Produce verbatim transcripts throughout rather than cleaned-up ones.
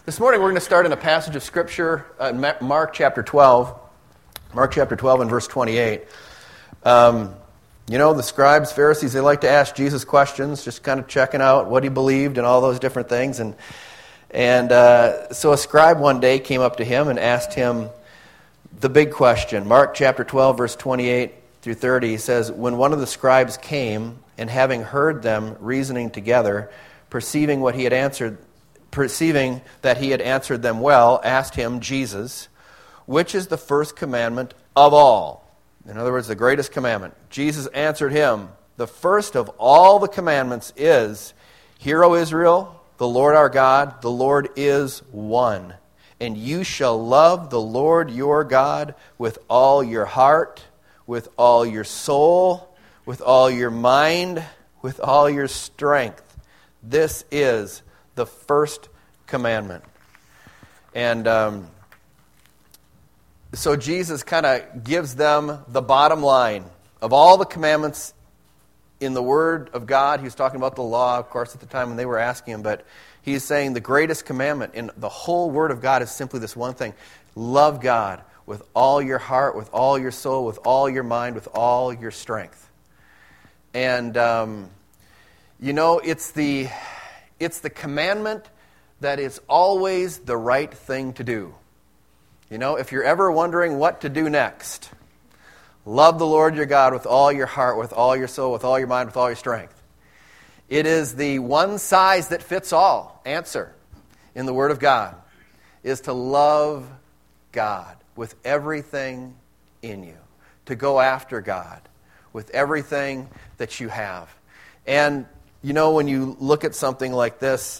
This morning we're going to start in a passage of Scripture, uh, Mark chapter twelve. Mark chapter twelve and verse twenty-eight. Um, you know, the scribes, Pharisees, they like to ask Jesus questions, just kind of checking out what he believed and all those different things. And and uh, so a scribe one day came up to him and asked him the big question. Mark chapter twelve, verse twenty-eight through thirty, he says, "When one of the scribes came, and having heard them reasoning together, perceiving what he had answered, perceiving that he had answered them well, asked him, Jesus, which is the first commandment of all?" In other words, the greatest commandment. Jesus answered him, "The first of all the commandments is, Hear, O Israel, the Lord our God, the Lord is one. And you shall love the Lord your God with all your heart, with all your soul, with all your mind, with all your strength. This is the first commandment." And um, so Jesus kind of gives them the bottom line of all the commandments in the Word of God. He was talking about the law, of course, at the time when they were asking him, but he's saying the greatest commandment in the whole Word of God is simply this one thing: love God with all your heart, with all your soul, with all your mind, with all your strength. And um, you know, it's the it's the commandment that is always the right thing to do. You know, if you're ever wondering what to do next, love the Lord your God with all your heart, with all your soul, with all your mind, with all your strength. It is the one size that fits all answer in the Word of God, is to love God with everything in you, to go after God with everything that you have. And, you know, when you look at something like this,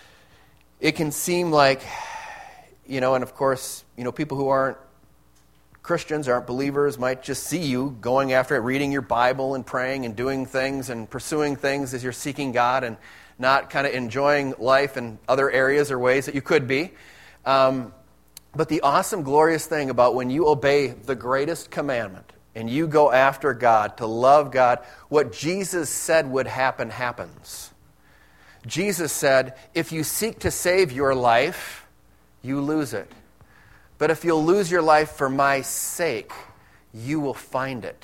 it can seem like, you know, and of course, you know, people who aren't Christians, aren't believers, might just see you going after it, reading your Bible and praying and doing things and pursuing things as you're seeking God and not kind of enjoying life in other areas or ways that you could be. Um, but the awesome, glorious thing about when you obey the greatest commandment and you go after God, to love God, what Jesus said would happen, happens. Jesus said, if you seek to save your life, you lose it. But if you'll lose your life for my sake, you will find it.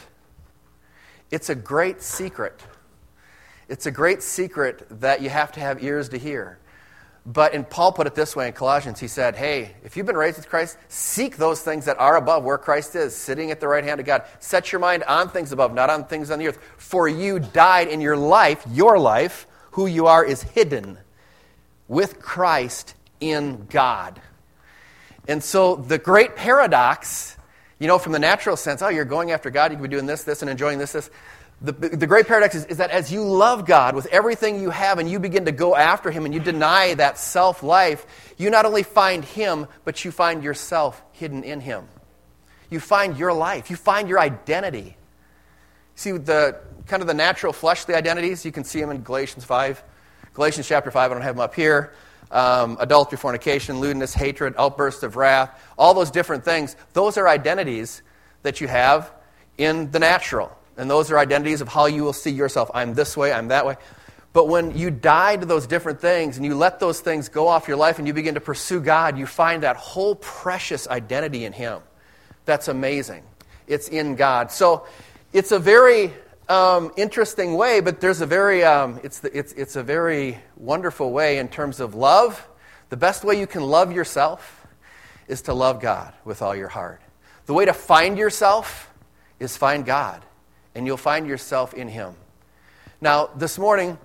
It's a great secret. It's a great secret that you have to have ears to hear. But, and Paul put it this way in Colossians, he said, hey, if you've been raised with Christ, seek those things that are above, where Christ is, sitting at the right hand of God. Set your mind on things above, not on things on the earth. For you died, in your life, your life, who you are is hidden with Christ in God. And so the great paradox, you know, from the natural sense, oh, you're going after God, you can be doing this, this, and enjoying this, this. The, the great paradox is, is that as you love God with everything you have and you begin to go after Him and you deny that self-life, you not only find Him, but you find yourself hidden in Him. You find your life. You find your identity. See, the kind of the natural fleshly identities, you can see them in Galatians five. Galatians chapter five, I don't have them up here. Um, adultery, fornication, lewdness, hatred, outbursts of wrath, all those different things, those are identities that you have in the natural. And those are identities of how you will see yourself. I'm this way, I'm that way. But when you die to those different things and you let those things go off your life and you begin to pursue God, you find that whole precious identity in Him. That's amazing. It's in God. So it's a very um, interesting way, but there's a very um, it's the, it's it's a very wonderful way in terms of love. The best way you can love yourself is to love God with all your heart. The way to find yourself is find God, and you'll find yourself in Him. Now, this morning,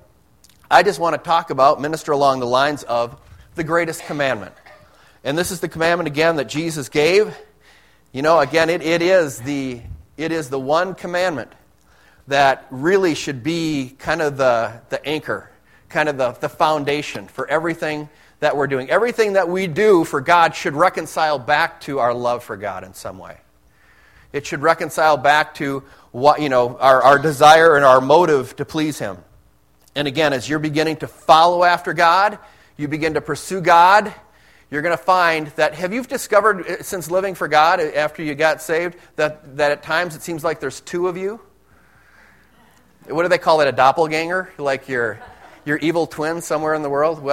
I just want to talk about, minister along the lines of the greatest commandment. And this is the commandment, again, that Jesus gave. You know, again, it, it is the it is the one commandment that really should be kind of the, the anchor, kind of the, the foundation for everything that we're doing. Everything that we do for God should reconcile back to our love for God in some way. It should reconcile back to what, you know, our, our desire and our motive to please Him. And again, as you're beginning to follow after God, you begin to pursue God, you're going to find that, have you discovered since living for God after you got saved, that, that at times it seems like there's two of you? What do they call it, a doppelganger? Like your your evil twin somewhere in the world? Well,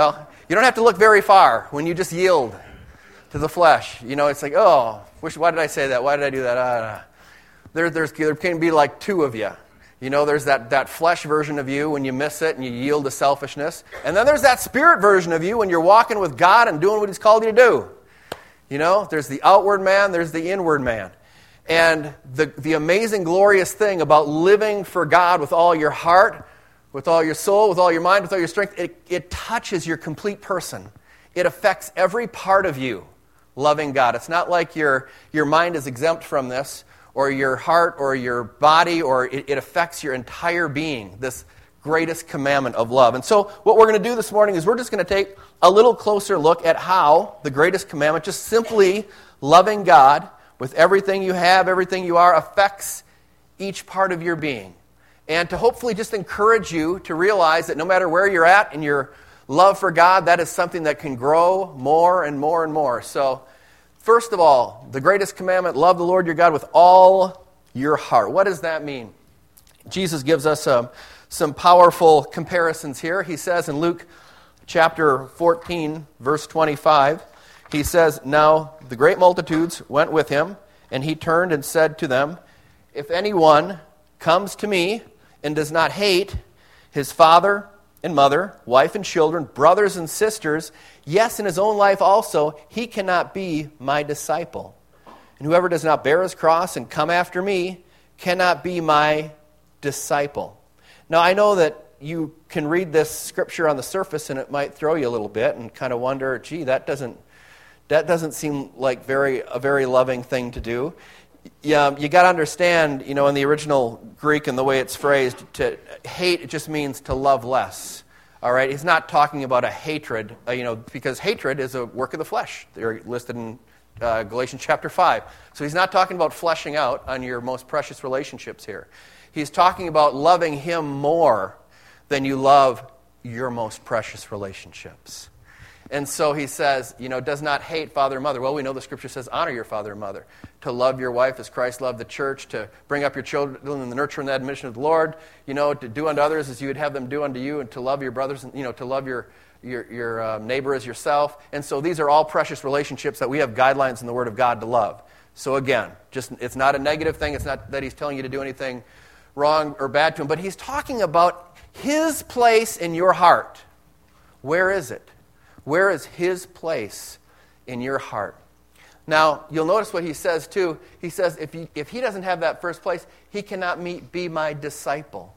You don't have to look very far when you just yield to the flesh. You know, it's like, oh, wish, why did I say that? Why did I do that? Uh, there, there's, there can be like two of you. You know, there's that, that flesh version of you when you miss it and you yield to selfishness. And then there's that spirit version of you when you're walking with God and doing what He's called you to do. You know, there's the outward man, there's the inward man. And the, the amazing, glorious thing about living for God with all your heart, with all your soul, with all your mind, with all your strength, it, it touches your complete person. It affects every part of you, loving God. It's not like your, your mind is exempt from this, or your heart, or your body, or it, it affects your entire being, this greatest commandment of love. And so what we're going to do this morning is we're just going to take a little closer look at how the greatest commandment, just simply loving God with everything you have, everything you are, affects each part of your being. And to hopefully just encourage you to realize that no matter where you're at in your love for God, that is something that can grow more and more and more. So, first of all, the greatest commandment, love the Lord your God with all your heart. What does that mean? Jesus gives us um, some powerful comparisons here. He says in Luke chapter fourteen, verse twenty-five, he says, "Now the great multitudes went with him, and he turned and said to them, 'If anyone comes to me and does not hate his father and mother, wife and children, brothers and sisters, yes, in his own life also, he cannot be my disciple. And whoever does not bear his cross and come after me cannot be my disciple.'" Now, I know that you can read this scripture on the surface and it might throw you a little bit and kind of wonder, gee, that doesn't that doesn't seem like very a very loving thing to do. Yeah, you got to understand, you know, in the original Greek and the way it's phrased, to hate, it just means to love less. All right, he's not talking about a hatred, uh, you know, because hatred is a work of the flesh. They're listed in uh, Galatians chapter five. So he's not talking about fleshing out on your most precious relationships here. He's talking about loving him more than you love your most precious relationships. And so he says, you know, does not hate father and mother. Well, we know the scripture says honor your father and mother. To love your wife as Christ loved the church, to bring up your children in the nurture and admonition of the Lord, you know, to do unto others as you would have them do unto you, and to love your brothers, you know, to love your your, your uh, neighbor as yourself. And so these are all precious relationships that we have guidelines in the Word of God to love. So again, just it's not a negative thing. It's not that he's telling you to do anything wrong or bad to him, but he's talking about his place in your heart. Where is it? Where is his place in your heart? Now, you'll notice what he says, too. He says, if he, if he doesn't have that first place, he cannot meet, be my disciple.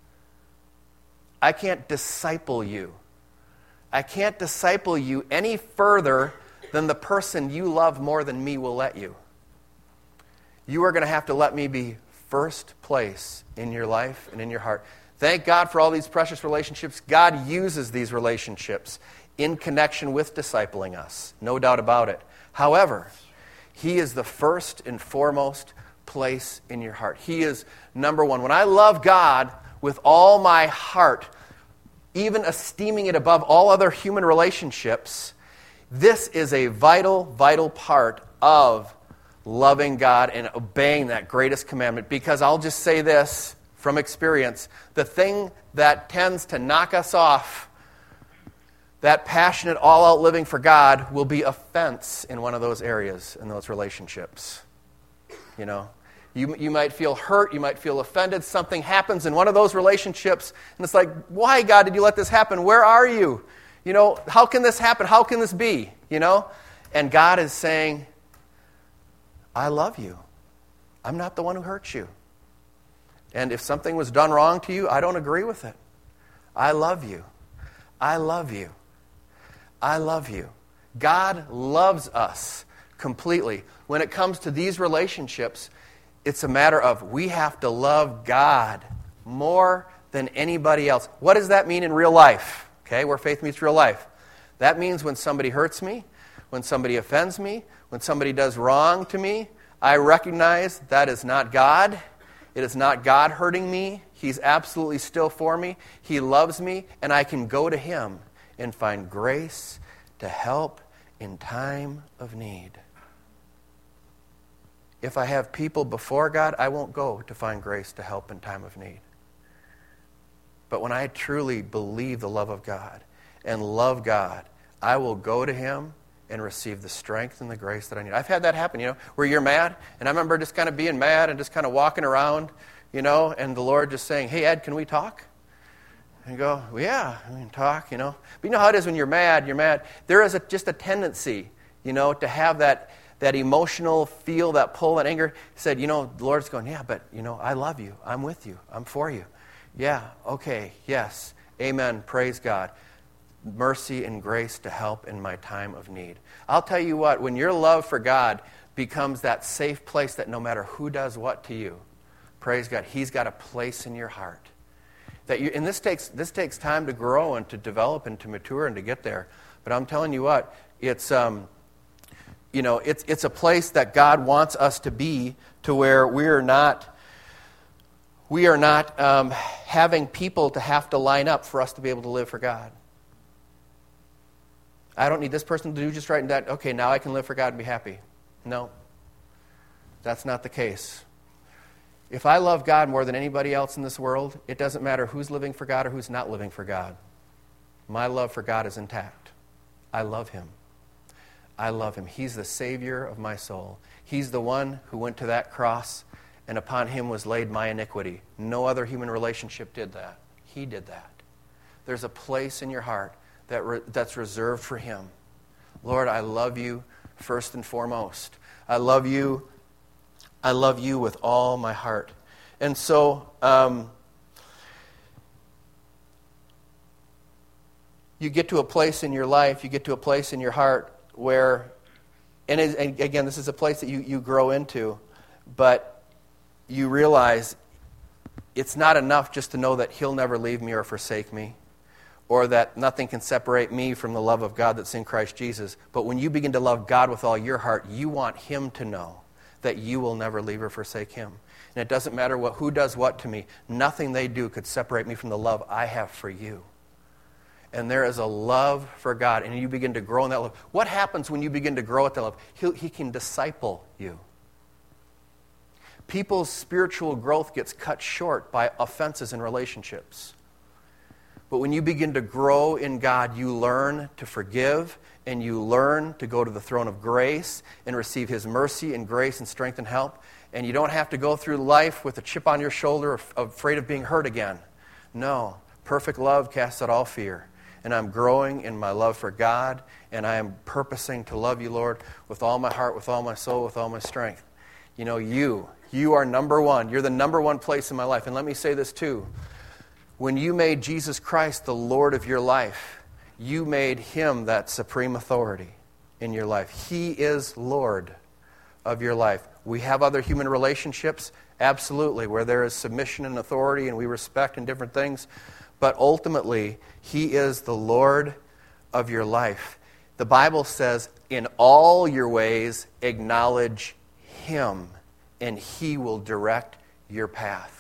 I can't disciple you. I can't disciple you any further than the person you love more than me will let you. You are going to have to let me be first place in your life and in your heart. Thank God for all these precious relationships. God uses these relationships in connection with discipling us, no doubt about it. However, he is the first and foremost place in your heart. He is number one. When I love God with all my heart, even esteeming it above all other human relationships, this is a vital, vital part of loving God and obeying that greatest commandment. Because I'll just say this from experience, the thing that tends to knock us off that passionate, all-out living for God will be offense in one of those areas, in those relationships. You know, you, you might feel hurt, you might feel offended, something happens in one of those relationships, and it's like, why, God, did you let this happen? Where are you? You know, how can this happen? How can this be? You know? And God is saying, I love you. I'm not the one who hurt you. And if something was done wrong to you, I don't agree with it. I love you. I love you. I love you. God loves us completely. When it comes to these relationships, it's a matter of we have to love God more than anybody else. What does that mean in real life? Okay, where faith meets real life. That means when somebody hurts me, when somebody offends me, when somebody does wrong to me, I recognize that is not God. It is not God hurting me. He's absolutely still for me. He loves me, and I can go to him and find grace to help in time of need. If I have people before God, I won't go to find grace to help in time of need. But when I truly believe the love of God and love God, I will go to him and receive the strength and the grace that I need. I've had that happen, you know, where you're mad, and I remember just kind of being mad and just kind of walking around, you know, and the Lord just saying, hey, Ed, can we talk? And you go, well, yeah, we can talk, you know. But you know how it is when you're mad, you're mad. There is a, just a tendency, you know, to have that that emotional feel, that pull, that anger. He said, you know, the Lord's going, yeah, but, you know, I love you. I'm with you. I'm for you. Yeah, okay, yes, amen, praise God. Mercy and grace to help in my time of need. I'll tell you what, when your love for God becomes that safe place that no matter who does what to you, praise God, he's got a place in your heart. That you, and this takes this takes time to grow and to develop and to mature and to get there. But I'm telling you what, it's um, you know, it's it's a place that God wants us to be, to where we're not we are not um, having people to have to line up for us to be able to live for God. I don't need this person to do just right and that. Okay, now I can live for God and be happy. No, that's not the case. If I love God more than anybody else in this world, it doesn't matter who's living for God or who's not living for God. My love for God is intact. I love him. I love him. He's the Savior of my soul. He's the one who went to that cross, and upon him was laid my iniquity. No other human relationship did that. He did that. There's a place in your heart that re- that's reserved for him. Lord, I love you first and foremost. I love you. I love you with all my heart. And so, um, you get to a place in your life, you get to a place in your heart where, and, it, and again, this is a place that you, you grow into, but you realize it's not enough just to know that he'll never leave me or forsake me, or that nothing can separate me from the love of God that's in Christ Jesus. But when you begin to love God with all your heart, you want him to know that you will never leave or forsake him. And it doesn't matter what who does what to me. Nothing they do could separate me from the love I have for you. And there is a love for God, and you begin to grow in that love. What happens when you begin to grow at that love? He'll, he can disciple you. People's spiritual growth gets cut short by offenses in relationships. But when you begin to grow in God, you learn to forgive, and you learn to go to the throne of grace and receive his mercy and grace and strength and help. And you don't have to go through life with a chip on your shoulder, afraid of being hurt again. No, perfect love casts out all fear. And I'm growing in my love for God, and I am purposing to love you, Lord, with all my heart, with all my soul, with all my strength. You know, you, you are number one. You're the number one place in my life. And let me say this too. When you made Jesus Christ the Lord of your life, you made him that supreme authority in your life. He is Lord of your life. We have other human relationships, absolutely, where there is submission and authority and we respect and different things. But ultimately, he is the Lord of your life. The Bible says, in all your ways, acknowledge him, and he will direct your path.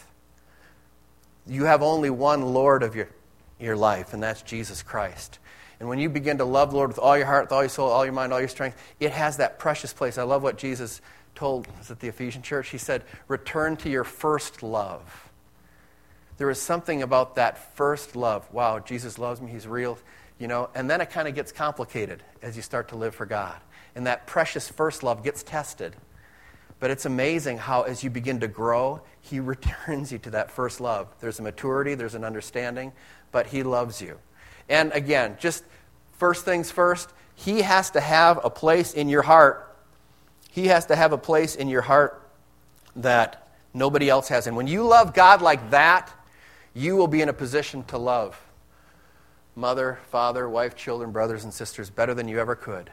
You have only one Lord of your, your life, and that's Jesus Christ. And when you begin to love the Lord with all your heart, with all your soul, all your mind, all your strength, it has that precious place. I love what Jesus told us at the Ephesian church. He said, return to your first love. There is something about that first love. Wow, Jesus loves me, he's real, you know. And then it kind of gets complicated as you start to live for God. And that precious first love gets tested. But it's amazing how as you begin to grow, he returns you to that first love. There's a maturity, there's an understanding, but he loves you. And again, just first things first, he has to have a place in your heart. He has to have a place in your heart that nobody else has. And when you love God like that, you will be in a position to love mother, father, wife, children, brothers, and sisters better than you ever could.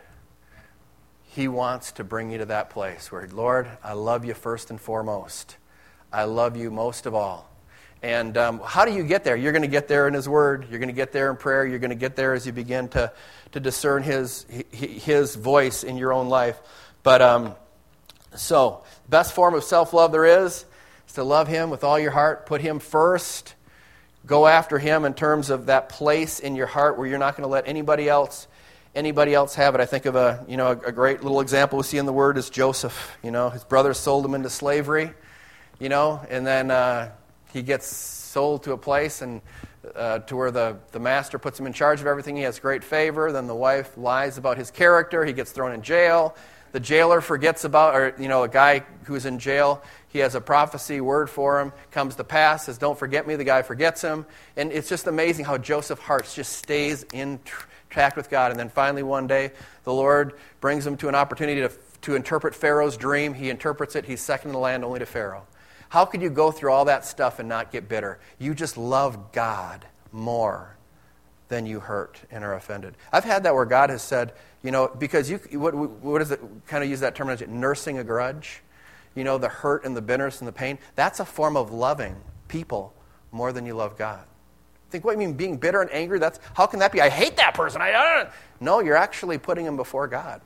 He wants to bring you to that place where, Lord, I love you first and foremost. I love you most of all. And um, how do you get there? You're going to get there in his word. You're going to get there in prayer. You're going to get there as you begin to, to discern his, his voice in your own life. But um, so, best form of self-love there is, is to love him with all your heart. Put him first. Go after him in terms of that place in your heart where you're not going to let anybody else Anybody else have it? I think of a you know a, a great little example we see in the Word is Joseph. You know, his brothers sold him into slavery. You know, and then uh, he gets sold to a place, and uh, to where the, the master puts him in charge of everything. He has great favor. Then the wife lies about his character. He gets thrown in jail. The jailer forgets about, or, you know, a guy who's in jail, he has a prophecy word for him, comes to pass, says, don't forget me. The guy forgets him. And it's just amazing how Joseph Hartz just stays in tr- track with God. And then finally one day, the Lord brings him to an opportunity to, to interpret Pharaoh's dream. He interprets it. He's second in the land only to Pharaoh. How could you go through all that stuff and not get bitter? You just love God more than you hurt and are offended. I've had that where God has said, you know, because you, what, what is it, kind of use that terminology, nursing a grudge? You know, the hurt and the bitterness and the pain. That's a form of loving people more than you love God. Think, what do you mean, being bitter and angry? That's, how can that be? I hate that person. I don't. No, you're actually putting him before God,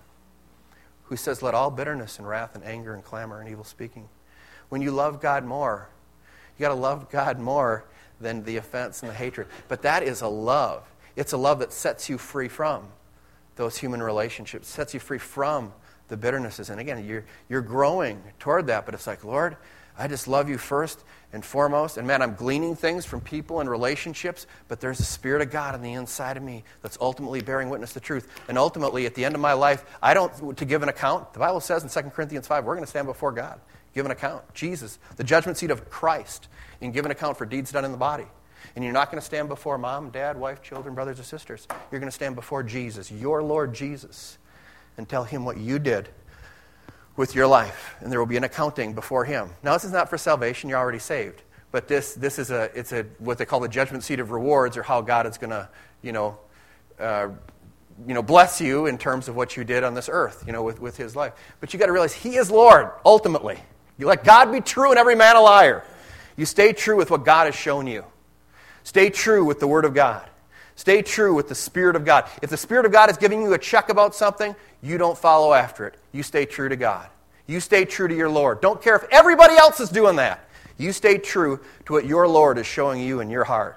who says, let all bitterness and wrath and anger and clamor and evil speaking. When you love God more, you got to love God more than the offense and the hatred. But that is a love. It's a love that sets you free from those human relationships, sets you free from the bitternesses. And again, you're you're growing toward that, but it's like, Lord, I just love you first and foremost. And man, I'm gleaning things from people and relationships, but there's the Spirit of God on the inside of me that's ultimately bearing witness to truth. And ultimately, at the end of my life, I don't, to give an account, the Bible says in Second Corinthians five, we're going to stand before God, give an account. Jesus, the judgment seat of Christ, and give an account for deeds done in the body. And you're not going to stand before mom, dad, wife, children, brothers, or sisters. You're going to stand before Jesus, your Lord Jesus, and tell him what you did with your life. And there will be an accounting before him. Now, this is not for salvation. You're already saved. But this this is a it's a what they call the judgment seat of rewards, or how God is going to, you know, uh, you know, bless you in terms of what you did on this earth, you know, with, with his life. But you got to realize he is Lord, ultimately. You let God be true and every man a liar. You stay true with what God has shown you. Stay true with the Word of God. Stay true with the Spirit of God. If the Spirit of God is giving you a check about something, you don't follow after it. You stay true to God. You stay true to your Lord. Don't care if everybody else is doing that. You stay true to what your Lord is showing you in your heart.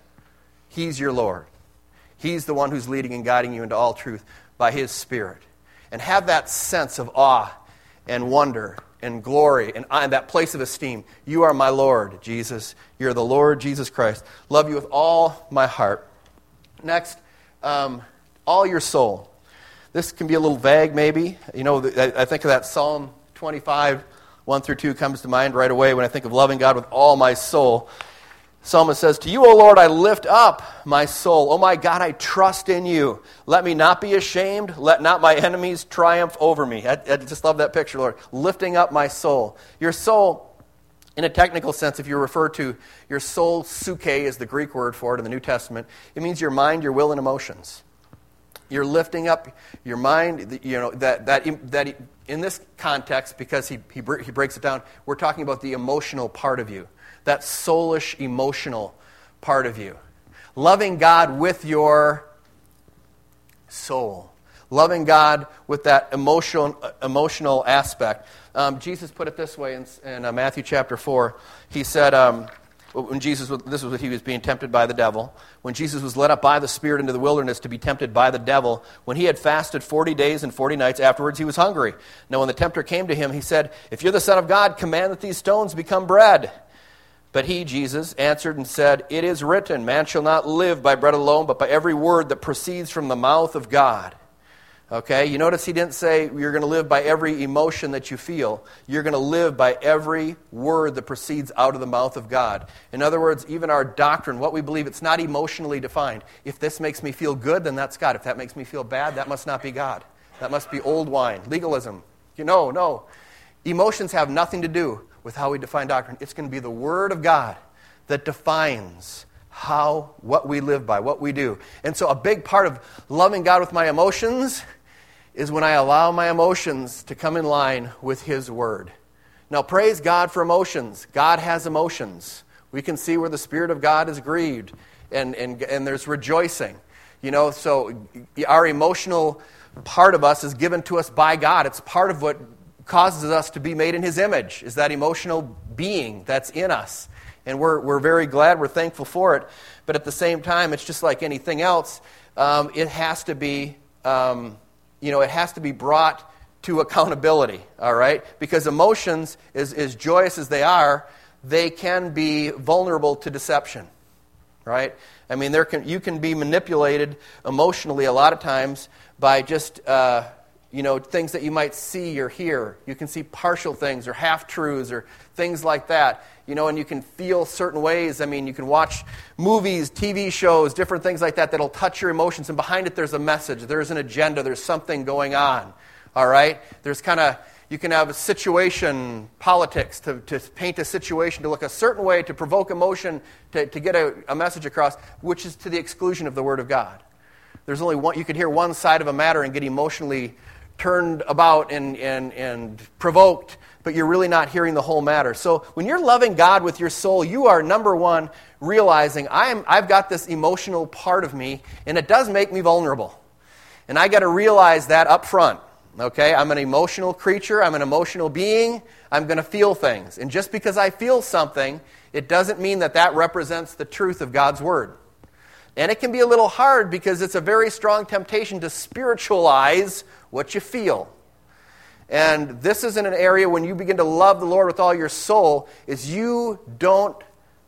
He's your Lord. He's the one who's leading and guiding you into all truth by His Spirit. And have that sense of awe and wonder and glory and, and that place of esteem. You are my Lord, Jesus. You're the Lord Jesus Christ. Love you with all my heart. Next, um, all your soul. This can be a little vague, maybe. You know, I think of that Psalm twenty-five, one through two comes to mind right away when I think of loving God with all my soul. Psalmist says, to you, O Lord, I lift up my soul. Oh my God, I trust in you. Let me not be ashamed. Let not my enemies triumph over me. I, I just love that picture, Lord. Lifting up my soul. Your soul, in a technical sense, if you refer to your soul, suke is the Greek word for it in the New Testament. It means your mind, your will, and emotions. You're lifting up your mind, you know, that that that in this context, because he, he he breaks it down, we're talking about the emotional part of you. That soulish, emotional part of you. Loving God with your soul. Loving God with that emotional emotional aspect. Um, Jesus put it this way in, in uh, Matthew chapter four. He said, um, when Jesus, was, this was what he was being tempted by the devil. When Jesus was led up by the Spirit into the wilderness to be tempted by the devil, when he had fasted forty days and forty nights, afterwards he was hungry. Now when the tempter came to him, he said, if you're the Son of God, command that these stones become bread. But he, Jesus, answered and said, it is written, man shall not live by bread alone, but by every word that proceeds from the mouth of God. Okay, you notice he didn't say you're going to live by every emotion that you feel. You're going to live by every word that proceeds out of the mouth of God. In other words, even our doctrine, what we believe, it's not emotionally defined. If this makes me feel good, then that's God. If that makes me feel bad, that must not be God. That must be old wine, legalism. You know, no. Emotions have nothing to do with how we define doctrine. It's going to be the Word of God that defines how, what we live by, what we do. And so a big part of loving God with my emotions is when I allow my emotions to come in line with His Word. Now, praise God for emotions. God has emotions. We can see where the Spirit of God is grieved, and, and, and there's rejoicing. You know, so our emotional part of us is given to us by God. It's part of what causes us to be made in His image, is that emotional being that's in us. And we're we're very glad, we're thankful for it. But at the same time, it's just like anything else. Um, it has to be, um, you know, it has to be brought to accountability, all right? Because emotions, as, as joyous as they are, they can be vulnerable to deception. right? I mean, there can you can be manipulated emotionally a lot of times by just, uh, you know, things that you might see or hear. You can see partial things or half-truths or things like that, you know, and you can feel certain ways. I mean, you can watch movies, T V shows, different things like that that'll touch your emotions, and behind it there's a message, there's an agenda, there's something going on, all right? There's kind of, you can have a situation, politics, to, to paint a situation, to look a certain way, to provoke emotion, to, to get a, a message across, which is to the exclusion of the Word of God. There's only one, you could hear one side of a matter and get emotionally turned about and, and, and provoked, but you're really not hearing the whole matter. So when you're loving God with your soul, you are, number one, realizing I am, I've got this emotional part of me, and it does make me vulnerable. And I got to realize that up front. Okay, I'm an emotional creature, I'm an emotional being, I'm going to feel things. And just because I feel something, it doesn't mean that that represents the truth of God's Word. And it can be a little hard because it's a very strong temptation to spiritualize what you feel. And this is in an area when you begin to love the Lord with all your soul, is you don't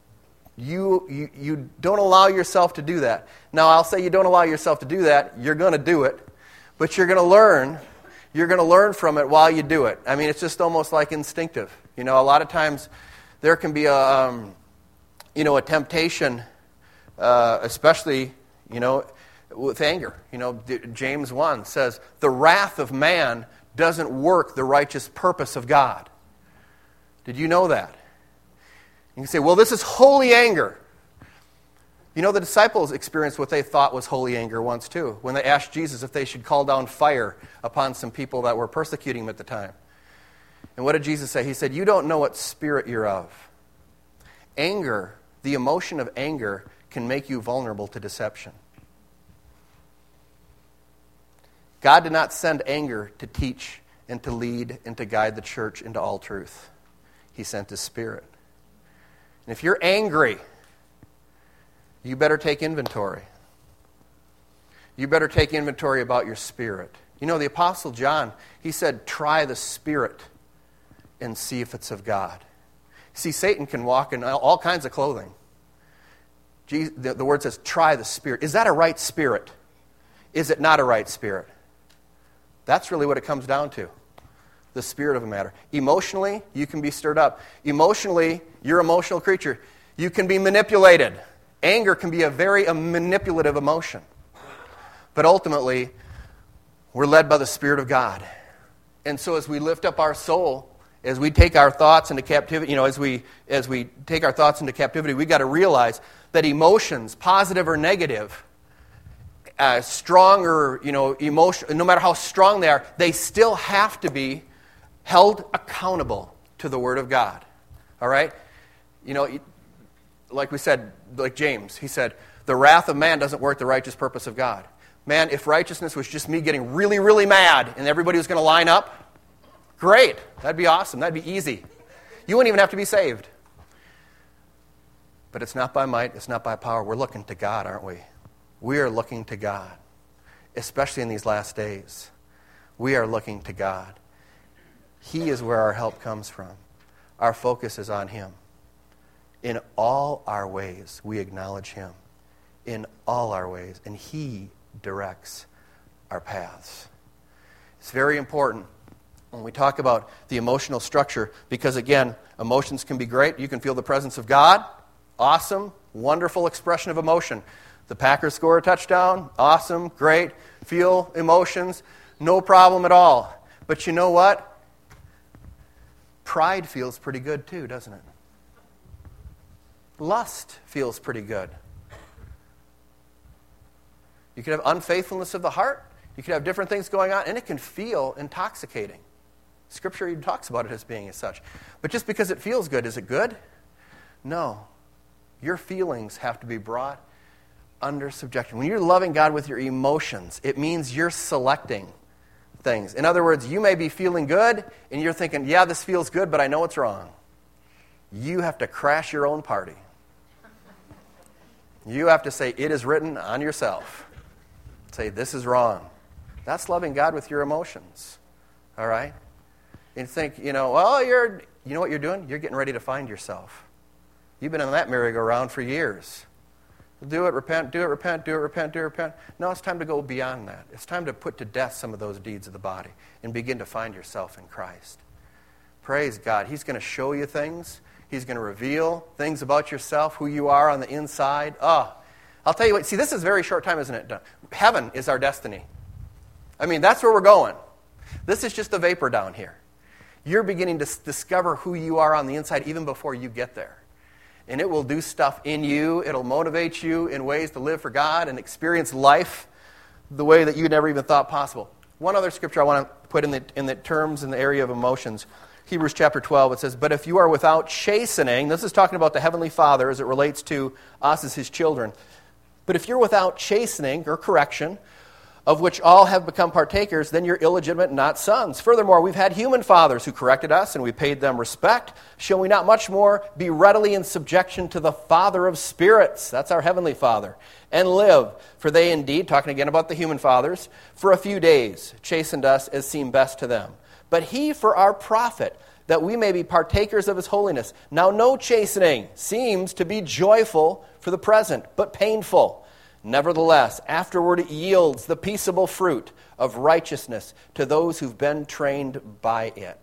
you you, you don't allow yourself to do that. Now, I'll say you don't allow yourself to do that, you're going to do it, but you're going to learn You're going to learn from it while you do it. I mean, it's just almost like instinctive. You know, a lot of times there can be a, um, you know, a temptation, uh, especially, you know, with anger. You know, James one says, the wrath of man doesn't work the righteous purpose of God. Did you know that? You can say, well, this is holy anger. You know, the disciples experienced what they thought was holy anger once too, when they asked Jesus if they should call down fire upon some people that were persecuting him at the time. And what did Jesus say? He said, you don't know what spirit you're of. Anger, the emotion of anger, can make you vulnerable to deception. God did not send anger to teach and to lead and to guide the church into all truth. He sent His Spirit. And if you're angry, you better take inventory. You better take inventory about your spirit. You know, the Apostle John, he said, try the Spirit and see if it's of God. See, Satan can walk in all kinds of clothing. Jesus, the, the word says, try the Spirit. Is that a right spirit? Is it not a right spirit? That's really what it comes down to. The spirit of a matter. Emotionally, you can be stirred up. Emotionally, you're an emotional creature. You can be manipulated. Anger can be a very a manipulative emotion. But ultimately, we're led by the Spirit of God. And so as we lift up our soul, as we take our thoughts into captivity, you know, as we as we take our thoughts into captivity, we got to realize that emotions, positive or negative, uh, strong or, you know, emotion, no matter how strong they are, they still have to be held accountable to the Word of God. All right? You know, like we said, like James, he said, the wrath of man doesn't work the righteous purpose of God. Man, if righteousness was just me getting really, really mad and everybody was going to line up, great. That'd be awesome. That'd be easy. You wouldn't even have to be saved. But it's not by might, it's not by power. We're looking to God, aren't we? We are looking to God, especially in these last days. We are looking to God. He is where our help comes from. Our focus is on Him. In all our ways, we acknowledge Him. In all our ways. And He directs our paths. It's very important when we talk about the emotional structure because, again, emotions can be great. You can feel the presence of God. Awesome, wonderful expression of emotion. The Packers score a touchdown. Awesome, great. Feel emotions. No problem at all. But you know what? Pride feels pretty good too, doesn't it? Lust feels pretty good. You can have unfaithfulness of the heart. You can have different things going on, and it can feel intoxicating. Scripture even talks about it as being as such. But just because it feels good, is it good? No. Your feelings have to be brought under subjection. When you're loving God with your emotions, it means you're selecting things. In other words, you may be feeling good, and you're thinking, yeah, this feels good, but I know it's wrong. You have to crash your own party. You have to say, it is written on yourself. Say, this is wrong. That's loving God with your emotions. All right? And think, you know, well, you're, you know what you're doing? You're getting ready to find yourself. You've been in that merry-go-round for years. Do it, repent, do it, repent, do it, repent, do it, repent. No, it's time to go beyond that. It's time to put to death some of those deeds of the body and begin to find yourself in Christ. Praise God. He's going to show you things. He's going to reveal things about yourself, who you are on the inside. Oh, I'll tell you what. See, this is a very short time, isn't it? Heaven is our destiny. I mean, that's where we're going. This is just a vapor down here. You're beginning to discover who you are on the inside even before you get there. And it will do stuff in you. It'll motivate you in ways to live for God and experience life the way that you never even thought possible. One other scripture I want to put in the, in the terms in the area of emotions. Hebrews chapter twelve, it says, "But if you are without chastening," this is talking about the Heavenly Father as it relates to us as His children. "But if you're without chastening," or correction, "of which all have become partakers, then you're illegitimate, not sons. Furthermore, we've had human fathers who corrected us, and we paid them respect. Shall we not much more be readily in subjection to the Father of spirits," that's our Heavenly Father, "and live? For they indeed," talking again about the human fathers, "for a few days chastened us as seemed best to them. But He for our profit, that we may be partakers of His holiness. Now no chastening seems to be joyful for the present, but painful. Nevertheless, afterward it yields the peaceable fruit of righteousness to those who've been trained by it."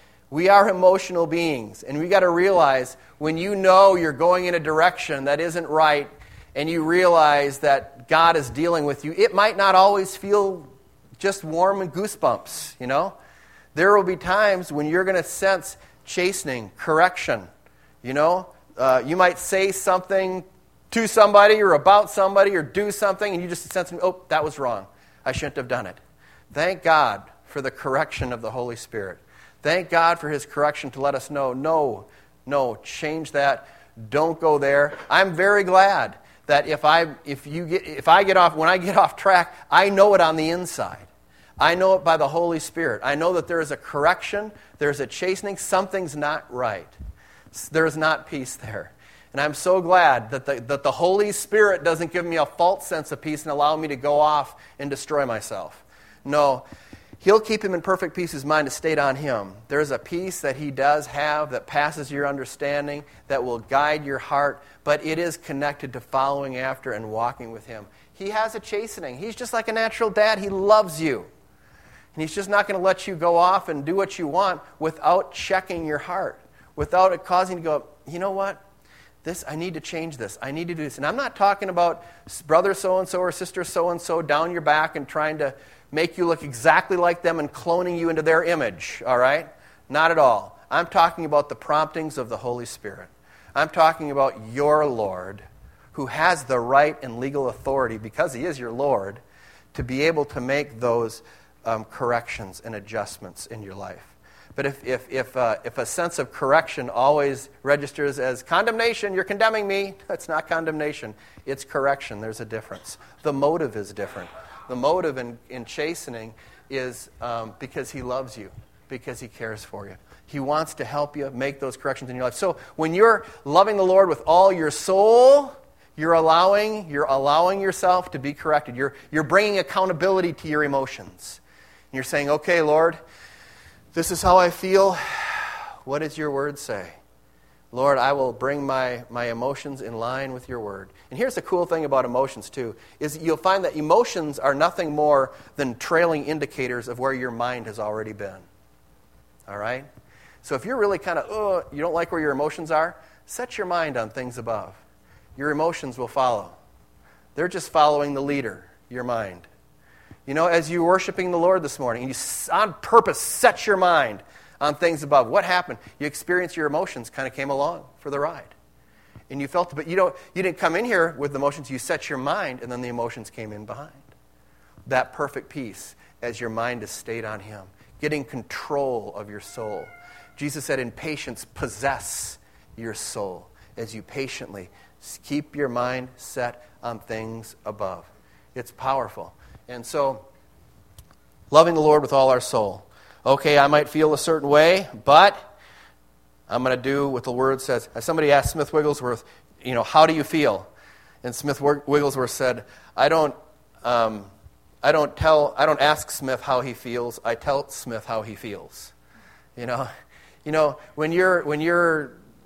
We are emotional beings, and we got to realize when you know you're going in a direction that isn't right, and you realize that God is dealing with you, it might not always feel just warm and goosebumps, you know? There will be times when you're going to sense chastening, correction, you know? Uh, you might say something to somebody or about somebody or do something, and you just sense, oh, that was wrong. I shouldn't have done it. Thank God for the correction of the Holy Spirit. Thank God for His correction to let us know, no, no, change that. Don't go there. I'm very glad that if I if you get if I get off when I get off track, I know it on the inside. I know it by the Holy Spirit. I know that there is a correction, there's a chastening, something's not right. There's not peace there. And I'm so glad that the, that the Holy Spirit doesn't give me a false sense of peace and allow me to go off and destroy myself. No, He'll keep him in perfect peace whose mind is stayed on Him. There's a peace that He does have that passes your understanding, that will guide your heart, but it is connected to following after and walking with Him. He has a chastening. He's just like a natural dad. He loves you. And He's just not going to let you go off and do what you want without checking your heart, without it causing you to go, you know what? This, I need to change this. I need to do this. And I'm not talking about brother so-and-so or sister so-and-so down your back and trying to make you look exactly like them and cloning you into their image, all right? Not at all. I'm talking about the promptings of the Holy Spirit. I'm talking about your Lord, who has the right and legal authority, because He is your Lord, to be able to make those um, corrections and adjustments in your life. But if if if, uh, if a sense of correction always registers as condemnation, you're condemning me, that's not condemnation. It's correction. There's a difference. The motive is different. The motive in, in chastening is um, because He loves you, because He cares for you. He wants to help you make those corrections in your life. So when you're loving the Lord with all your soul, you're allowing you're allowing yourself to be corrected. You're you're bringing accountability to your emotions. And you're saying, okay, Lord, this is how I feel. What does your word say? Lord, I will bring my, my emotions in line with your word. And here's the cool thing about emotions, too, is you'll find that emotions are nothing more than trailing indicators of where your mind has already been. All right? So if you're really kind of, oh, you don't like where your emotions are, set your mind on things above. Your emotions will follow. They're just following the leader, your mind. You know, as you're worshiping the Lord this morning, and you on purpose set your mind on things above, what happened? You experienced your emotions kind of came along for the ride. And you felt it, but you don't you didn't come in here with the emotions, you set your mind, and then the emotions came in behind. That perfect peace as your mind is stayed on Him, getting control of your soul. Jesus said, in patience, possess your soul as you patiently keep your mind set on things above. It's powerful. And so, loving the Lord with all our soul. Okay, I might feel a certain way, but I'm going to do what the Word says. Somebody asked Smith Wigglesworth, you know, how do you feel? And Smith Wigglesworth said, I don't, um, I don't tell, I don't ask Smith how he feels. I tell Smith how he feels. You know, you know, when you're when you're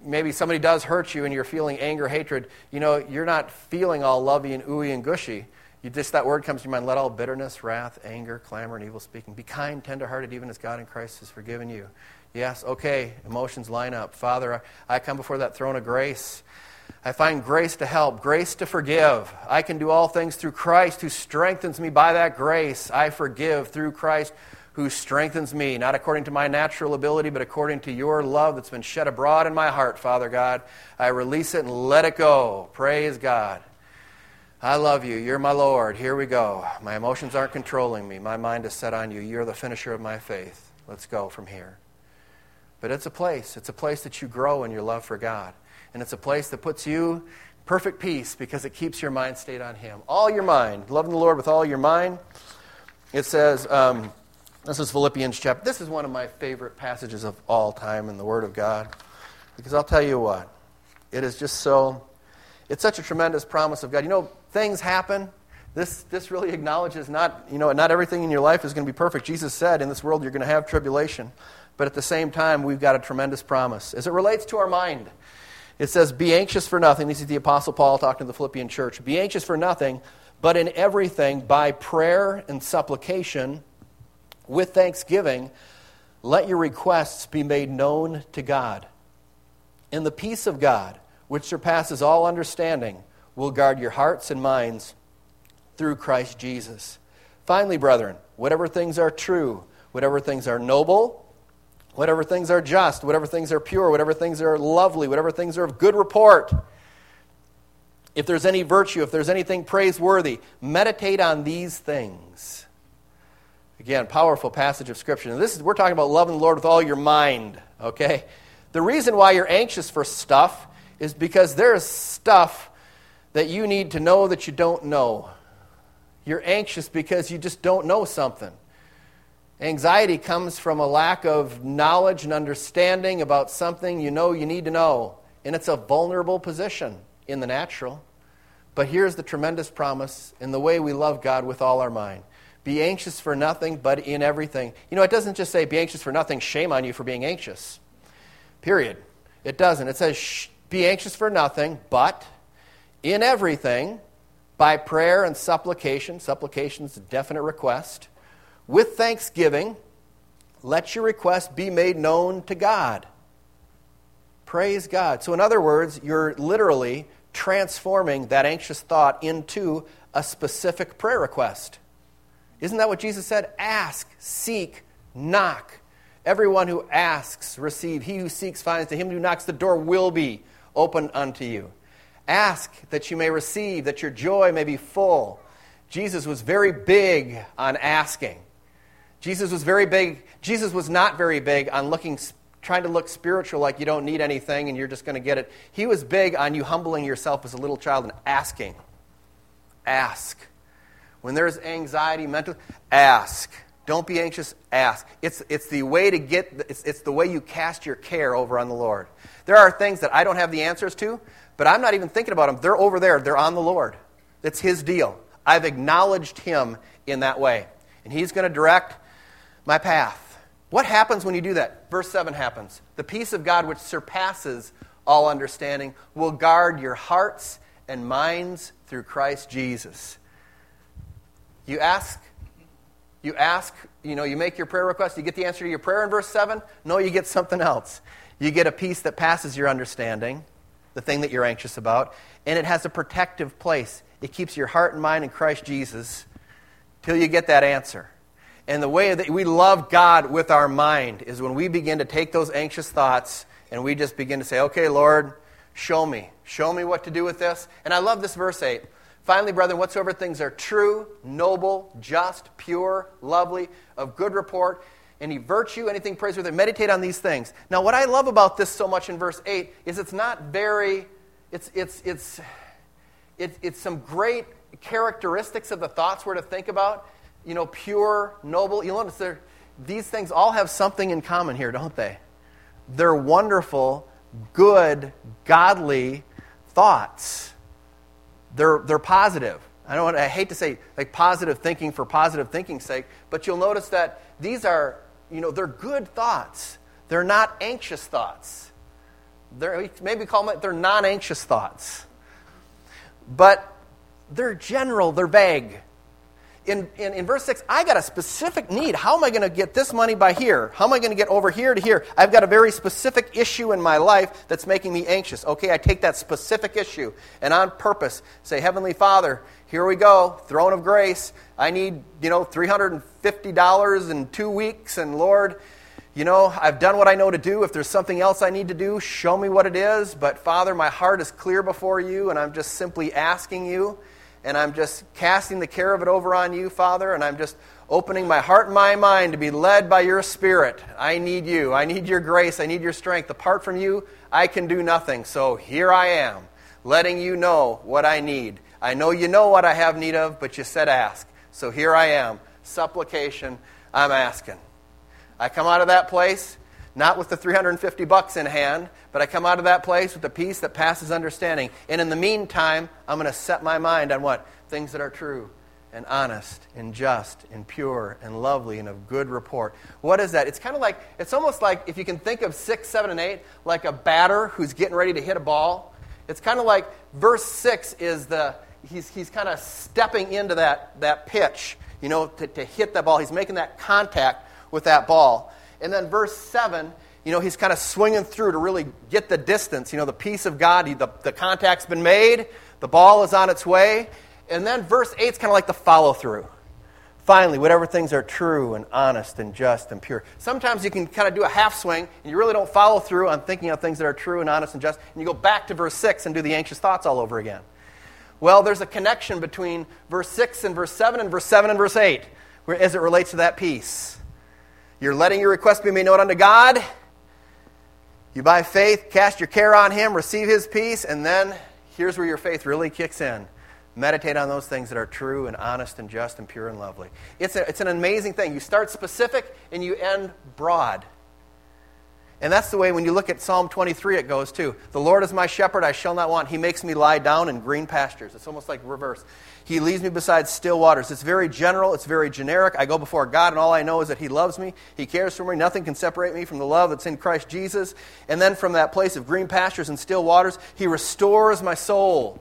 maybe somebody does hurt you and you're feeling anger, hatred, you know, you're not feeling all lovey and ooey and gushy. You just, that word comes to your mind, let all bitterness, wrath, anger, clamor, and evil speaking. Be kind, tender-hearted, even as God in Christ has forgiven you. Yes, okay, emotions line up. Father, I come before that throne of grace. I find grace to help, grace to forgive. I can do all things through Christ who strengthens me by that grace. I forgive through Christ who strengthens me, not according to my natural ability, but according to your love that's been shed abroad in my heart, Father God. I release it and let it go. Praise God. I love you. You're my Lord. Here we go. My emotions aren't controlling me. My mind is set on you. You're the finisher of my faith. Let's go from here. But it's a place. It's a place that you grow in your love for God. And it's a place that puts you in perfect peace because it keeps your mind stayed on Him. All your mind. Loving the Lord with all your mind. It says... Um, This is Philippians chapter. This is one of my favorite passages of all time in the Word of God. Because I'll tell you what, it is just so, it's such a tremendous promise of God. You know, things happen. This this really acknowledges not, you know, not everything in your life is going to be perfect. Jesus said, in this world you're going to have tribulation. But at the same time, we've got a tremendous promise. As it relates to our mind, it says, be anxious for nothing. This is the Apostle Paul talking to the Philippian church. Be anxious for nothing, but in everything, by prayer and supplication, with thanksgiving, let your requests be made known to God. And the peace of God, which surpasses all understanding, will guard your hearts and minds through Christ Jesus. Finally, brethren, whatever things are true, whatever things are noble, whatever things are just, whatever things are pure, whatever things are lovely, whatever things are of good report, if there's any virtue, if there's anything praiseworthy, meditate on these things. Again, powerful passage of Scripture. And this is, we're talking about loving the Lord with all your mind, okay? The reason why you're anxious for stuff is because there is stuff that you need to know that you don't know. You're anxious because you just don't know something. Anxiety comes from a lack of knowledge and understanding about something you know you need to know. And it's a vulnerable position in the natural. But here's the tremendous promise in the way we love God with all our mind. Be anxious for nothing, but in everything. You know, it doesn't just say be anxious for nothing, shame on you for being anxious. Period. It doesn't. It says shh, be anxious for nothing, but in everything, by prayer and supplication, supplication is a definite request, with thanksgiving, let your request be made known to God. Praise God. So in other words, you're literally transforming that anxious thought into a specific prayer request. Isn't that what Jesus said? Ask, seek, knock. Everyone who asks, receive. He who seeks, finds. To him who knocks, the door will be opened unto you. Ask that you may receive, that your joy may be full. Jesus was very big on asking. Jesus was very big. Jesus was not very big on looking, trying to look spiritual like you don't need anything and you're just going to get it. He was big on you humbling yourself as a little child and asking. Ask. When there's anxiety, mental, ask. Don't be anxious, ask. It's it's the way to get, it's, it's the way you cast your care over on the Lord. There are things that I don't have the answers to, but I'm not even thinking about them. They're over there. They're on the Lord. It's His deal. I've acknowledged Him in that way. And He's going to direct my path. What happens when you do that? Verse seven happens. The peace of God which surpasses all understanding will guard your hearts and minds through Christ Jesus. You ask, you ask, you know, you make your prayer request, you get the answer to your prayer in verse seven. No, you get something else. You get a peace that passes your understanding, the thing that you're anxious about, and it has a protective place. It keeps your heart and mind in Christ Jesus till you get that answer. And the way that we love God with our mind is when we begin to take those anxious thoughts and we just begin to say, okay, Lord, show me. Show me what to do with this. And I love this verse eight. Finally, brethren, whatsoever things are true, noble, just, pure, lovely, of good report, any virtue, anything praiseworthy, meditate on these things. Now, what I love about this so much in verse eight is it's not very, it's it's it's it's, it's some great characteristics of the thoughts we're to think about. You know, pure, noble. You'll notice there, these things all have something in common here, don't they? They're wonderful, good, godly thoughts. They're they're positive. I don't want, I hate to say like positive thinking for positive thinking's sake, but you'll notice that these are, you know, they're good thoughts. They're not anxious thoughts. They're, maybe call them, they're non-anxious thoughts. But they're general, they're vague. In, in, in verse six, I got a specific need. How am I going to get this money by here? How am I going to get over here to here? I've got a very specific issue in my life that's making me anxious. Okay, I take that specific issue and on purpose say, Heavenly Father, here we go, throne of grace. I need, you know, three hundred fifty dollars in two weeks. And Lord, you know, I've done what I know to do. If there's something else I need to do, show me what it is. But Father, my heart is clear before you, and I'm just simply asking you. And I'm just casting the care of it over on you, Father, and I'm just opening my heart and my mind to be led by your Spirit. I need you. I need your grace. I need your strength. Apart from you, I can do nothing. So here I am, letting you know what I need. I know you know what I have need of, but you said ask. So here I am. Supplication, I'm asking. I come out of that place, not with the three hundred fifty bucks in hand, but I come out of that place with a peace that passes understanding. And in the meantime, I'm going to set my mind on what? Things that are true and honest and just and pure and lovely and of good report. What is that? It's kind of like, it's almost like, if you can think of six, seven, and eight, like a batter who's getting ready to hit a ball. It's kind of like verse six is the, he's he's kind of stepping into that, that pitch, you know, to, to hit that ball. He's making that contact with that ball. And then verse seven, you know, he's kind of swinging through to really get the distance. You know, the peace of God, he, the, the contact's been made, the ball is on its way. And then verse eight is kind of like the follow-through. Finally, whatever things are true and honest and just and pure. Sometimes you can kind of do a half swing, and you really don't follow through on thinking of things that are true and honest and just, and you go back to verse six and do the anxious thoughts all over again. Well, there's a connection between verse six and verse seven and verse seven and verse eight where, as it relates to that peace. You're letting your request be made known unto God. You, by faith, cast your care on Him, receive His peace, and then here's where your faith really kicks in. Meditate on those things that are true and honest and just and pure and lovely. It's, a, it's an amazing thing. You start specific and you end broad. And that's the way when you look at Psalm twenty-three it goes too. The Lord is my shepherd, I shall not want. He makes me lie down in green pastures. It's almost like reverse. He leads me beside still waters. It's very general. It's very generic. I go before God and all I know is that He loves me. He cares for me. Nothing can separate me from the love that's in Christ Jesus. And then from that place of green pastures and still waters, He restores my soul.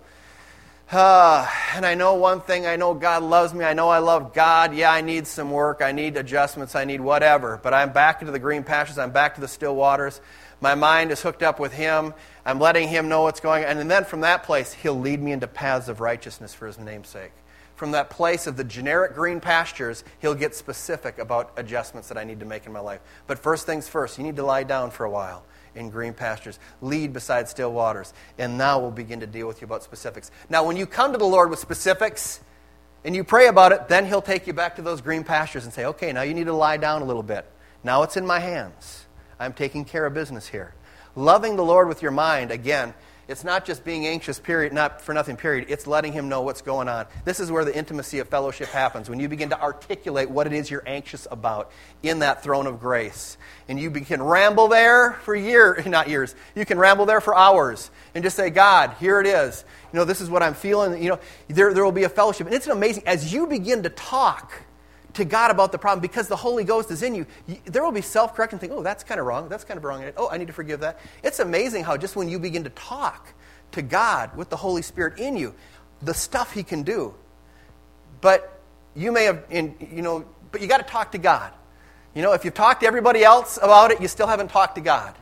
Uh, and I know one thing, I know God loves me, I know I love God, yeah, I need some work, I need adjustments, I need whatever, but I'm back into the green pastures, I'm back to the still waters, my mind is hooked up with Him, I'm letting Him know what's going on, and then from that place, He'll lead me into paths of righteousness for His name's sake. From that place of the generic green pastures, He'll get specific about adjustments that I need to make in my life. But first things first, you need to lie down for a while in green pastures. Lead beside still waters. And now we'll begin to deal with you about specifics. Now, when you come to the Lord with specifics and you pray about it, then He'll take you back to those green pastures and say, okay, now you need to lie down a little bit. Now it's in my hands. I'm taking care of business here. Loving the Lord with your mind, again, it's not just being anxious, period, not for nothing, period. It's letting Him know what's going on. This is where the intimacy of fellowship happens, when you begin to articulate what it is you're anxious about in that throne of grace. And you can ramble there for years, not years, you can ramble there for hours and just say, God, here it is. You know, this is what I'm feeling. You know, there, there will be a fellowship. And it's amazing, as you begin to talk to God about the problem, because the Holy Ghost is in you, you there will be self-correction. Think, oh, that's kind of wrong. That's kind of wrong. Oh, I need to forgive that. It's amazing how just when you begin to talk to God with the Holy Spirit in you, the stuff He can do. But you may have, in, you know, but you got to talk to God. You know, if you've talked to everybody else about it, you still haven't talked to God.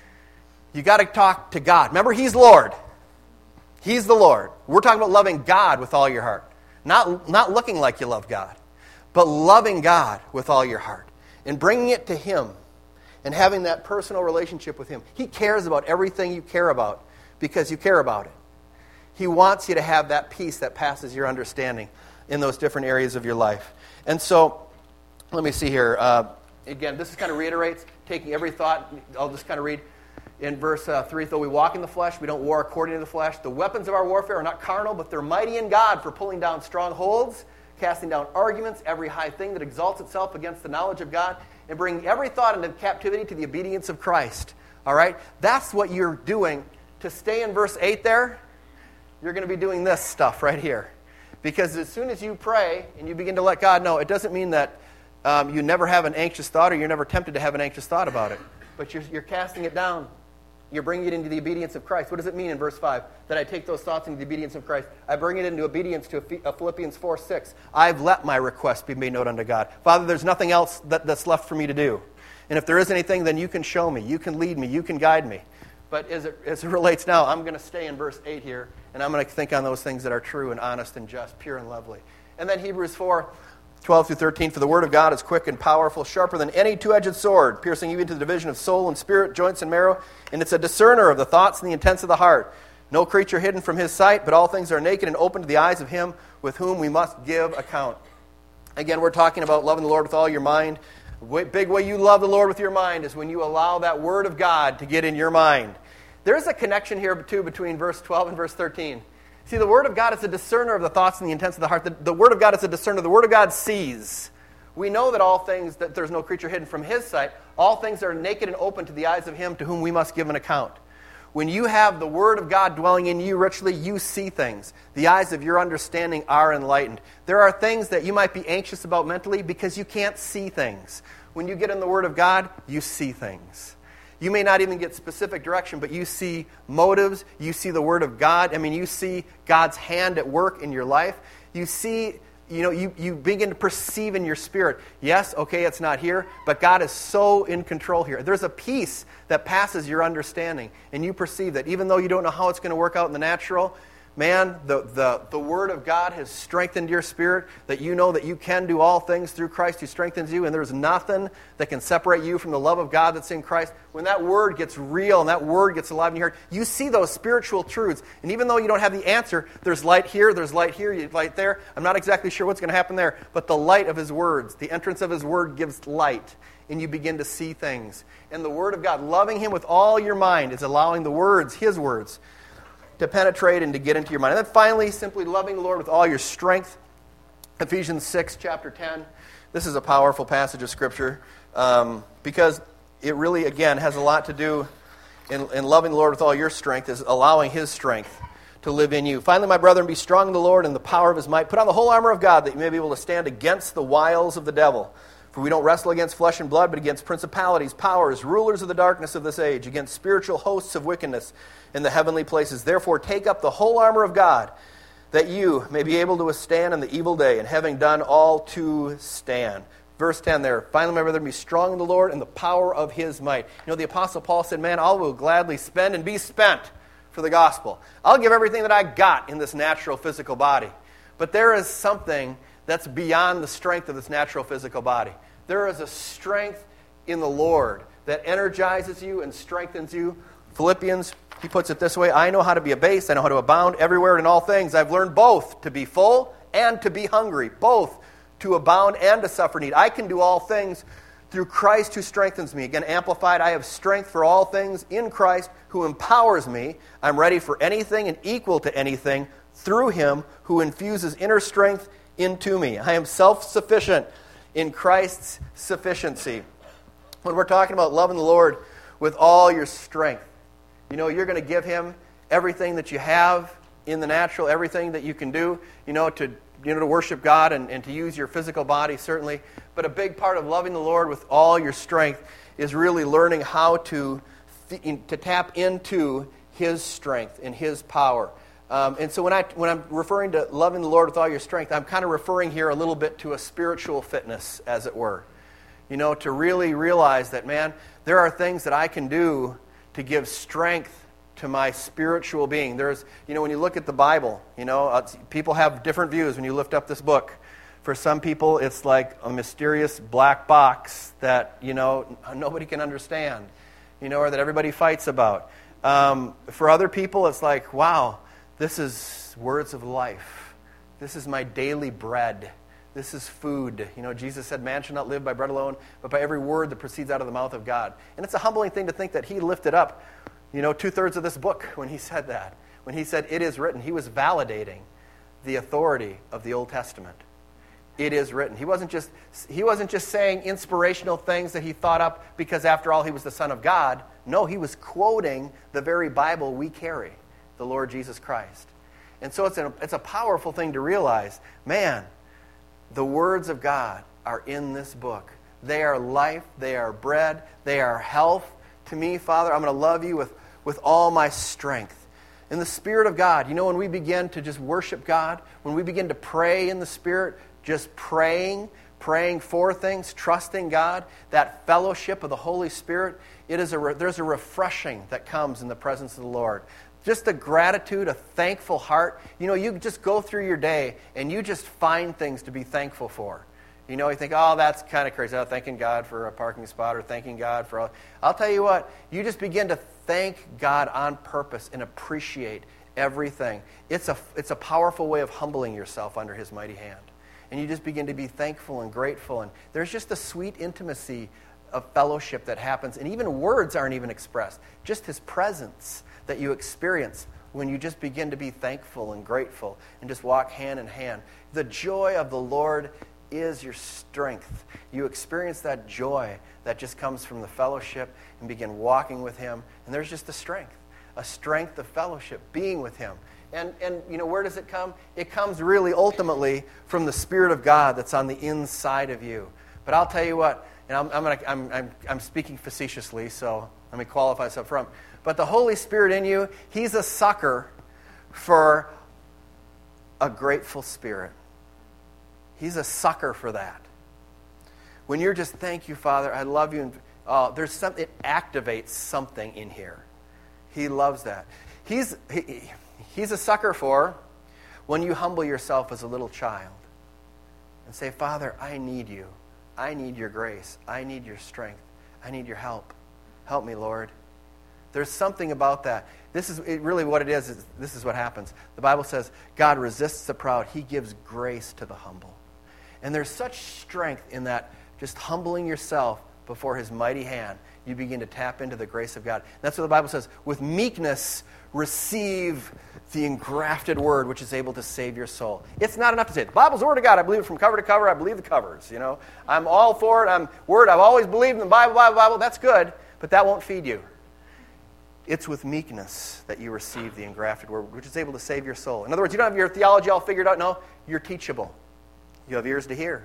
You got to talk to God. Remember, He's Lord. He's the Lord. We're talking about loving God with all your heart. Not, not looking like you love God, but loving God with all your heart and bringing it to Him and having that personal relationship with Him. He cares about everything you care about because you care about it. He wants you to have that peace that passes your understanding in those different areas of your life. And so, let me see here. Uh, again, this kind of reiterates, taking every thought. I'll just kind of read in verse uh, three. Though we walk in the flesh, we don't war according to the flesh. The weapons of our warfare are not carnal, but they're mighty in God for pulling down strongholds, casting down arguments, every high thing that exalts itself against the knowledge of God, and bringing every thought into captivity to the obedience of Christ. All right? That's what you're doing. To stay in verse eight there, you're going to be doing this stuff right here. Because as soon as you pray and you begin to let God know, it doesn't mean that um, you never have an anxious thought or you're never tempted to have an anxious thought about it. But you're, you're casting it down You're bringing it into the obedience of Christ. What does it mean in verse five? That I take those thoughts into the obedience of Christ. I bring it into obedience to Philippians four six. I've let my request be made known unto God. Father, there's nothing else that, that's left for me to do. And if there is anything, then you can show me. You can lead me. You can guide me. But as it, as it relates now, I'm going to stay in verse eight here, and I'm going to think on those things that are true and honest and just, pure and lovely. And then Hebrews four, twelve through thirteen, for the word of God is quick and powerful, sharper than any two-edged sword, piercing even to the division of soul and spirit, joints and marrow, and it's a discerner of the thoughts and the intents of the heart. No creature hidden from his sight, but all things are naked and open to the eyes of him with whom we must give account. Again, we're talking about loving the Lord with all your mind. The big way you love the Lord with your mind is when you allow that word of God to get in your mind. There's a connection here, too, between verse twelve and verse thirteen. See, the Word of God is a discerner of the thoughts and the intents of the heart. The, the Word of God is a discerner. The Word of God sees. We know that all things, that there's no creature hidden from His sight. All things are naked and open to the eyes of Him to whom we must give an account. When you have the Word of God dwelling in you richly, you see things. The eyes of your understanding are enlightened. There are things that you might be anxious about mentally because you can't see things. When you get in the Word of God, you see things. You may not even get specific direction, but you see motives. You see the Word of God. I mean, you see God's hand at work in your life. You see, you know, you, you begin to perceive in your spirit, yes, okay, it's not here, but God is so in control here. There's a peace that passes your understanding, and you perceive that. Even though you don't know how it's going to work out in the natural, man, the, the, the Word of God has strengthened your spirit, that you know that you can do all things through Christ who strengthens you, and there's nothing that can separate you from the love of God that's in Christ. When that Word gets real and that Word gets alive in your heart, you see those spiritual truths. And even though you don't have the answer, there's light here, there's light here, there's light there. I'm not exactly sure what's going to happen there, but the light of His words, the entrance of His Word gives light, and you begin to see things. And the Word of God, loving Him with all your mind, is allowing the words, His words, to penetrate and to get into your mind. And then finally, simply loving the Lord with all your strength. Ephesians six, chapter ten. This is a powerful passage of Scripture um, because it really, again, has a lot to do in, in loving the Lord with all your strength, is allowing His strength to live in you. Finally, my brethren, be strong in the Lord and the power of His might. Put on the whole armor of God that you may be able to stand against the wiles of the devil. For we don't wrestle against flesh and blood, but against principalities, powers, rulers of the darkness of this age, against spiritual hosts of wickedness in the heavenly places. Therefore, take up the whole armor of God, that you may be able to withstand in the evil day, and having done all to stand. Verse ten there, finally, my brethren, be strong in the Lord and the power of His might. You know, the Apostle Paul said, man, I will gladly spend and be spent for the gospel. I'll give everything that I got in this natural physical body. But there is something that's beyond the strength of this natural physical body. There is a strength in the Lord that energizes you and strengthens you. Philippians, he puts it this way, I know how to be abased, I know how to abound everywhere and in all things. I've learned both to be full and to be hungry, both to abound and to suffer need. I can do all things through Christ who strengthens me. Again, amplified, I have strength for all things in Christ who empowers me. I'm ready for anything and equal to anything through Him who infuses inner strength into me. I am self-sufficient in Christ's sufficiency. When we're talking about loving the Lord with all your strength, you know, you're going to give Him everything that you have in the natural, everything that you can do, you know, to you know to worship God and, and to use your physical body, certainly. But a big part of loving the Lord with all your strength is really learning how to, to tap into His strength and His power. Um, and so when, I, when I'm referring to loving the Lord with all your strength, I'm kind of referring here a little bit to a spiritual fitness, as it were. You know, to really realize that, man, there are things that I can do to give strength to my spiritual being. There's, you know, when you look at the Bible, you know, uh, people have different views when you lift up this book. For some people, it's like a mysterious black box that, you know, nobody can understand, you know, or that everybody fights about. Um, for other people, it's like, wow, this is words of life. This is my daily bread. This is food. You know, Jesus said, man shall not live by bread alone, but by every word that proceeds out of the mouth of God. And it's a humbling thing to think that He lifted up, you know, two-thirds of this book when He said that. When He said, it is written, He was validating the authority of the Old Testament. It is written. He wasn't just he wasn't just saying inspirational things that He thought up because, after all, He was the Son of God. No, He was quoting the very Bible we carry, the Lord Jesus Christ. And so it's a, it's a powerful thing to realize, man, the words of God are in this book. They are life, they are bread, they are health. To me, Father, I'm going to love You with, with all my strength. In the Spirit of God, you know, when we begin to just worship God, when we begin to pray in the Spirit, just praying, praying for things, trusting God, that fellowship of the Holy Spirit, it is a re- there's a refreshing that comes in the presence of the Lord. Just a gratitude, a thankful heart. You know, you just go through your day and you just find things to be thankful for. You know, you think, oh, that's kind of crazy. Oh, thanking God for a parking spot or thanking God for all. I'll tell you what, you just begin to thank God on purpose and appreciate everything. It's a, it's a powerful way of humbling yourself under His mighty hand. And you just begin to be thankful and grateful. And there's just a sweet intimacy of fellowship that happens. And even words aren't even expressed. Just His presence that you experience when you just begin to be thankful and grateful and just walk hand in hand. The joy of the Lord is your strength. You experience that joy that just comes from the fellowship and begin walking with Him. And there's just a strength, a strength of fellowship, being with Him. And, and you know, where does it come? It comes really ultimately from the Spirit of God that's on the inside of you. But I'll tell you what, and I'm, I'm, gonna, I'm, I'm, I'm speaking facetiously, so let me qualify this up front. But the Holy Spirit in you, He's a sucker for a grateful spirit. He's a sucker for that. When you're just, thank you, Father, I love you. And, uh, there's some, it activates something in here. He loves that. He's, he, he's a sucker for when you humble yourself as a little child and say, Father, I need you. I need your grace. I need your strength. I need your help. Help me, Lord. There's something about that. This is it really what it is, is. This is what happens. The Bible says, God resists the proud. He gives grace to the humble. And there's such strength in that, just humbling yourself before His mighty hand. You begin to tap into the grace of God. And that's what the Bible says. With meekness, receive the engrafted word, which is able to save your soul. It's not enough to say, the Bible's the Word of God. I believe it from cover to cover. I believe the covers. You know, I'm all for it. I'm Word. I've always believed in the Bible, Bible, Bible. That's good, but that won't feed you. It's with meekness that you receive the engrafted word, which is able to save your soul. In other words, you don't have your theology all figured out. No, you're teachable. You have ears to hear.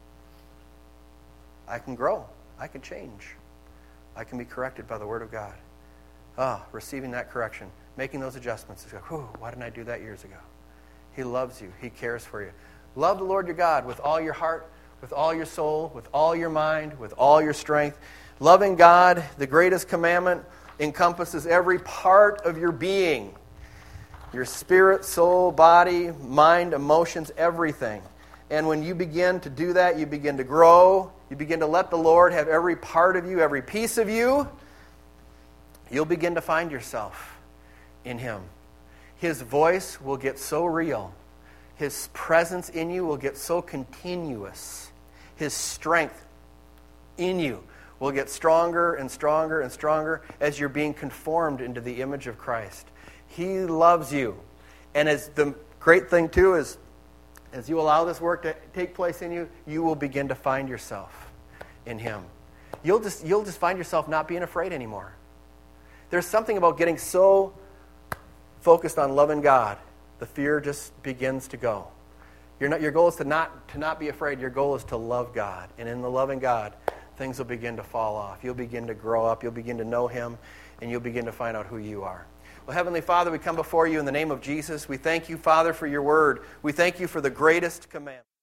I can grow. I can change. I can be corrected by the Word of God. Ah, receiving that correction, making those adjustments. It's like, whew, why didn't I do that years ago? He loves you. He cares for you. Love the Lord your God with all your heart, with all your soul, with all your mind, with all your strength. Loving God, the greatest commandment, encompasses every part of your being. Your spirit, soul, body, mind, emotions, everything. And when you begin to do that, you begin to grow. You begin to let the Lord have every part of you, every piece of you. You'll begin to find yourself in Him. His voice will get so real. His presence in you will get so continuous. His strength in you will get stronger and stronger and stronger as you're being conformed into the image of Christ. He loves you. And as the great thing, too, is as you allow this work to take place in you, you will begin to find yourself in Him. You'll just, you'll just find yourself not being afraid anymore. There's something about getting so focused on loving God, the fear just begins to go. You're not, your goal is to not, to not be afraid. Your goal is to love God. And in the loving God, things will begin to fall off. You'll begin to grow up. You'll begin to know Him. And you'll begin to find out who you are. Well, Heavenly Father, we come before you in the name of Jesus. We thank you, Father, for your word. We thank you for the greatest commandment.